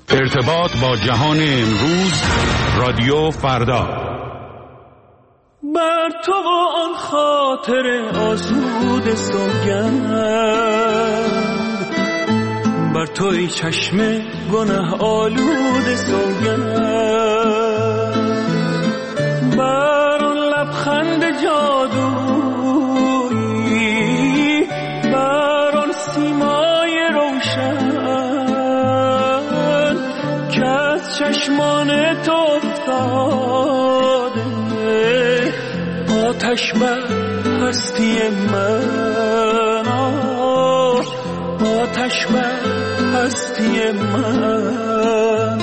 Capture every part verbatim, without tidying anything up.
ارتباط با جهان امروز، رادیو فردا. بر تو آن خاطر آسود سوگند، بر توی چشم گناه آلود سوگند، بر آن لبخند جادویی، بر آن سیمای روشن که از چشمان تو افتاده، آتش بر هستی من، آتش بر هستی من.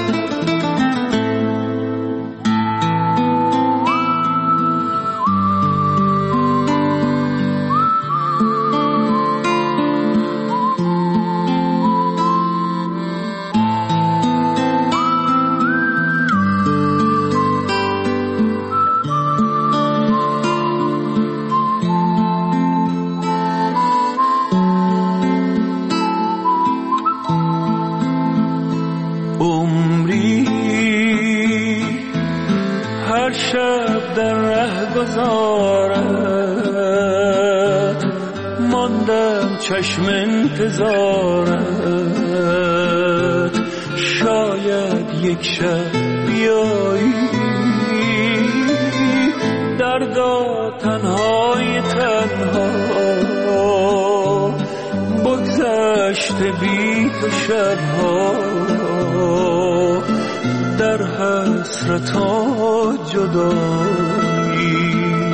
چشم انتظارت، شاید یک شب بیایی، دردا تنهای تنها بگذشته بی تو شبها، در حسرت و جدایی.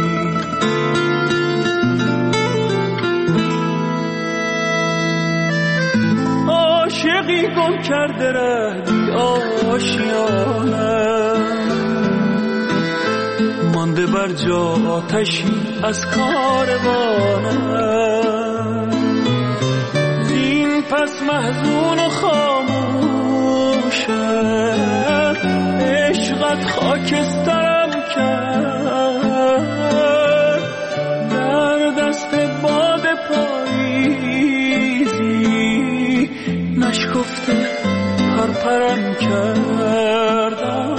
عاشقی گم کرده رهی آشیانم، مانده بر جا آتشی از کاروانم، زین پس محزون و خاموشم، عشقت خاکسترم کرد، در دست باد پاییزی نشکفته پرپرم کرد،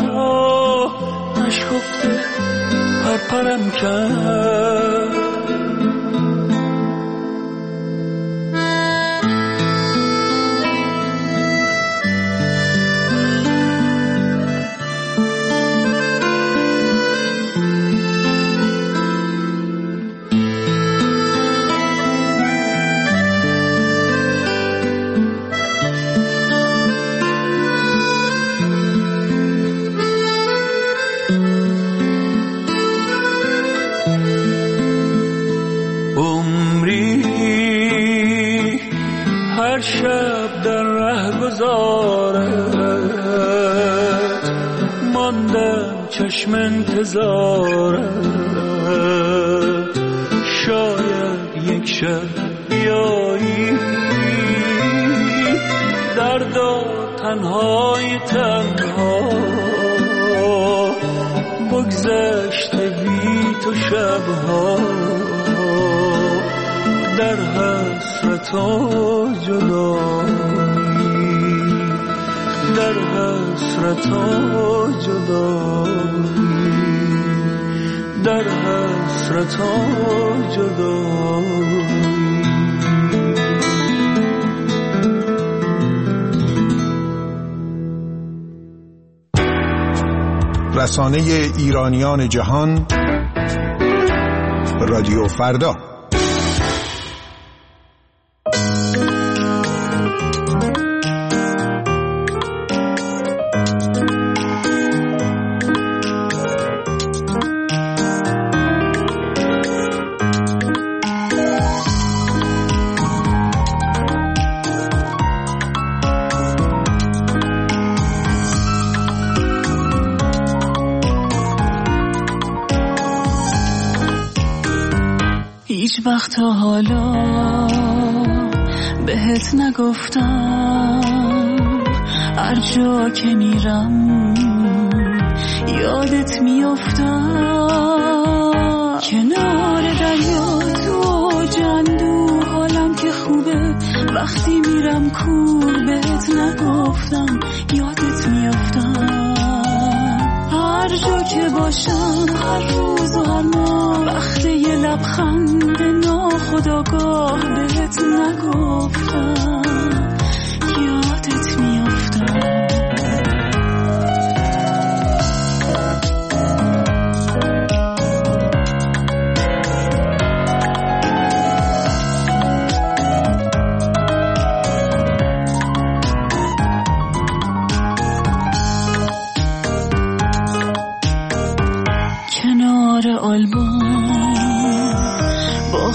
نشکفته پرپرم کرد. هر شب در ره گذارت، ماندم چشم انتظارت، شاید یک شب بیایی، دردا تنهای تنها بگذشته بی تو شبها، در حسرت و جدایی، در حسرت و جدایی، در حسرت و جدایی. رسانه ایرانیان جهان، رادیو فردا. هیچ وقت تا حالا بهت نگفتم، هر جا که میرم یادت میافتم، کنار دریا تو جندو حالم که خوبه، وقتی میرم کور بهت نگفتم، یادت ناخودآگاه بهت نگفتم یادت میافتم. کنار آلبوم با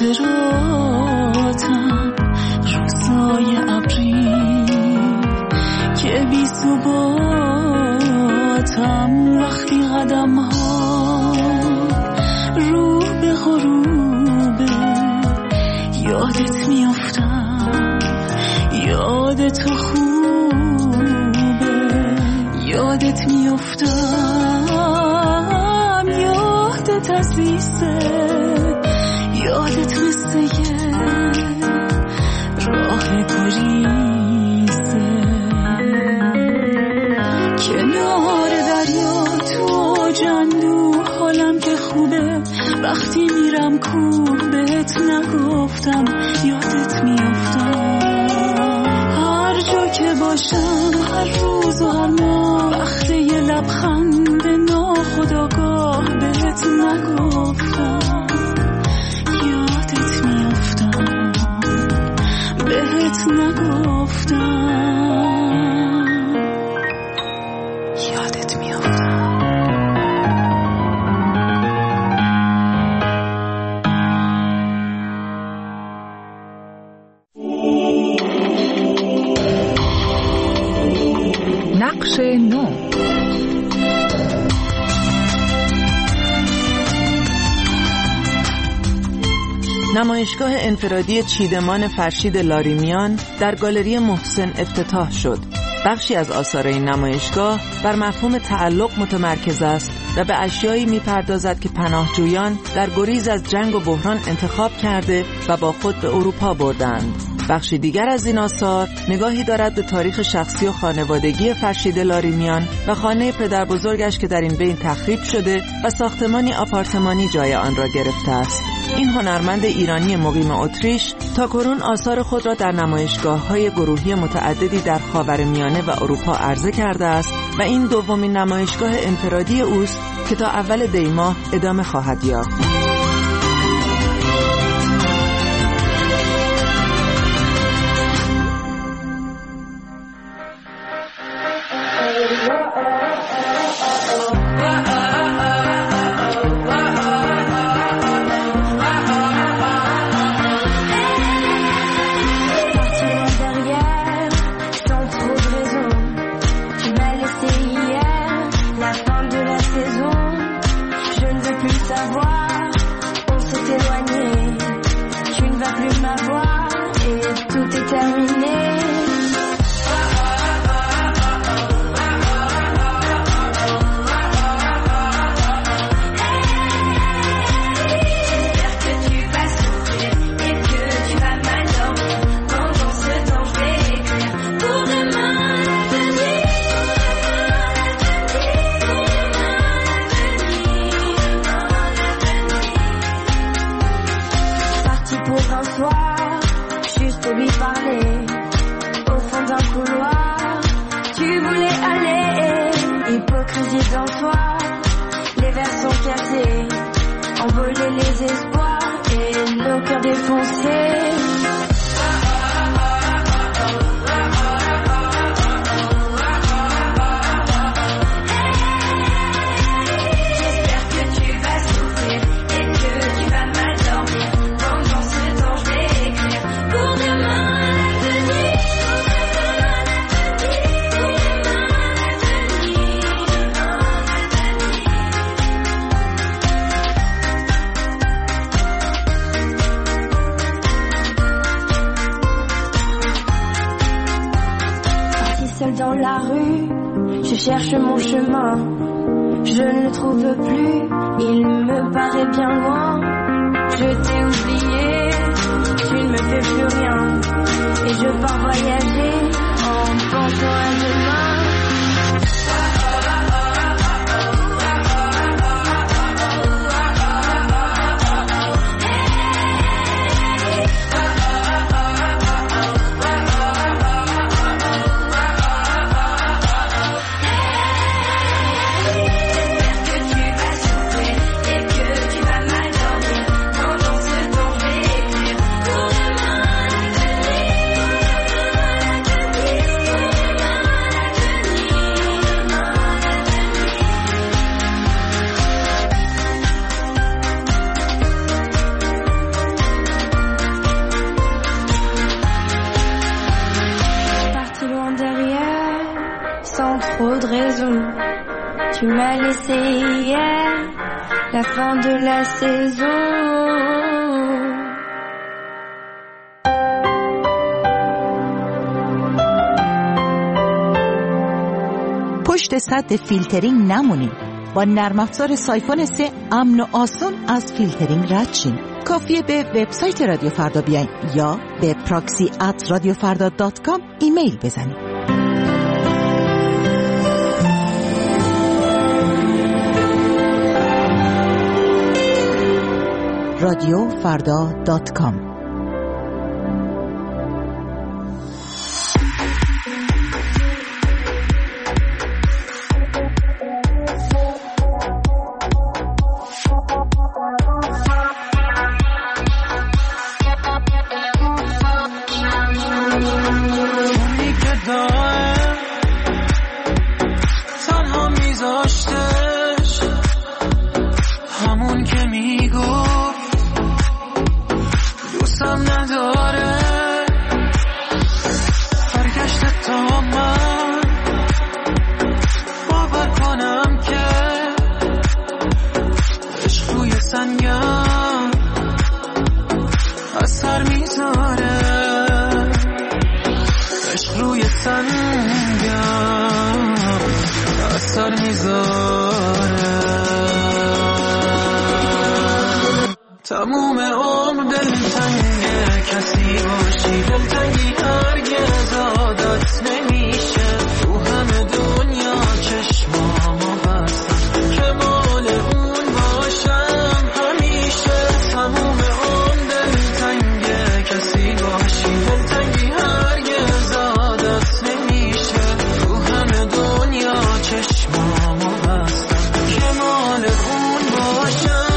خاطراتم روزای ابری که بی ثباتم وقتی قدم ها رو به غروبه یادت میافتم. یادت تو خوبه یادت میافتم. یادت عزیزه یادت مثل یه راه گریزه. کنار دریا تو جندو حالم که خوبه وقتی میرم کوه بهت نگفتم یادت میافتم. هر جا که باشم هر روز و هر ماه وقتی یه لبخند ناخودآگاه بهت نگفتم یادت میافتم. بهت نگفتم یادت میافتم. نقش نو. نمایشگاه انفرادی چیدمان فرشید لاریمیان در گالری محسن افتتاح شد. بخشی از آثار این نمایشگاه بر مفهوم تعلق متمرکز است و به اشیایی می‌پردازد که پناهجویان در گریز از جنگ و بحران انتخاب کرده و با خود به اروپا بردند. بخشی دیگر از این آثار نگاهی دارد به تاریخ شخصی و خانوادگی فرشید لاریمیان و خانه پدر بزرگش که در این بین تخریب شده و ساختمانی آپارتمانی جای آن را گرفته است. این هنرمند ایرانی مقیم اتریش تاکنون آثار خود را در نمایشگاه‌های گروهی متعددی در خاورمیانه و اروپا عرضه کرده است و این دومین نمایشگاه انفرادی اوست که تا اول دی ماه ادامه خواهد یافت. Dans la rue, je cherche mon chemin, je ne le trouve plus, il me paraît bien loin. Je t'ai oublié, tu ne me fais plus rien, et je pars voyager en pensant à demain. sans trop de raison. Tu m'as laissé hier la fin de la saison. پشت سد فیلترینگ نمونید. با نرم افزار سایفون سه امن و آسان از فیلترینگ رد شین. کافیه به وبسایت رادیو فردا بیاین یا به پراکسی ات رادیو فردا دات کام ایمیل بزنید. رادیو فردا دات کام. تموم عمر دلتنگه کسی باشی دلتنگی هرگز عادت نمیشه تو همه دنیا چشمامو بستم که مال اون باشم همیشه تموم عمر دلتنگه کسی باشی دلتنگی هرگز عادت نمیشه تو همه دنیا چشمامو بستم که مال اون باشم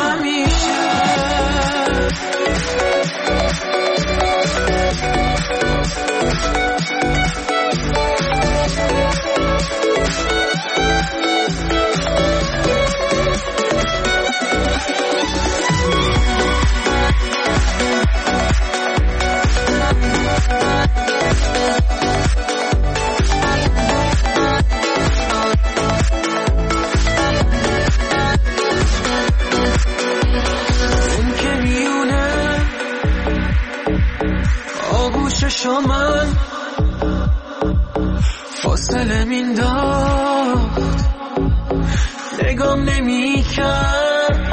من فاصله مینداخت نگام نمی کرد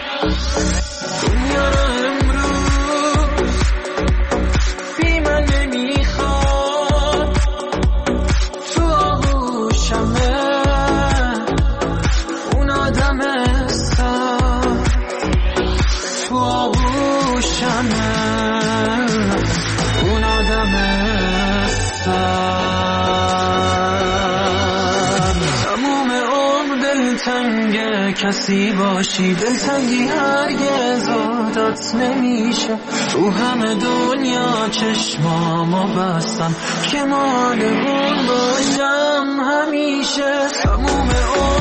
دنیا را امروز بی من نمی خواد تو آغوشمه اون آدم سر تو آغوشمه تموم عمر دلتنگه کسی باشی دلتنگی هرگز عادت نمیشه تو همه دنیا چشمامو بستم که مال اون باشم همیشه تموم عمر